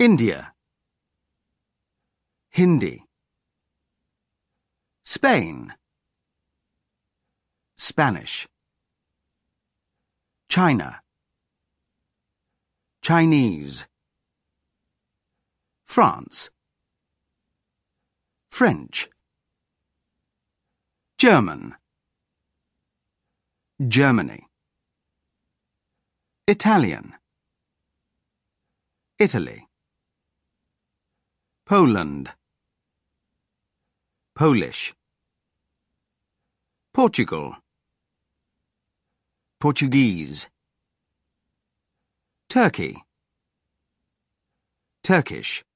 India. Hindi. Spain. Spanish. China. Chinese. France. French. German. Germany. Italian. Italy. Poland. Polish. Portugal. Portuguese. Turkey. Turkish.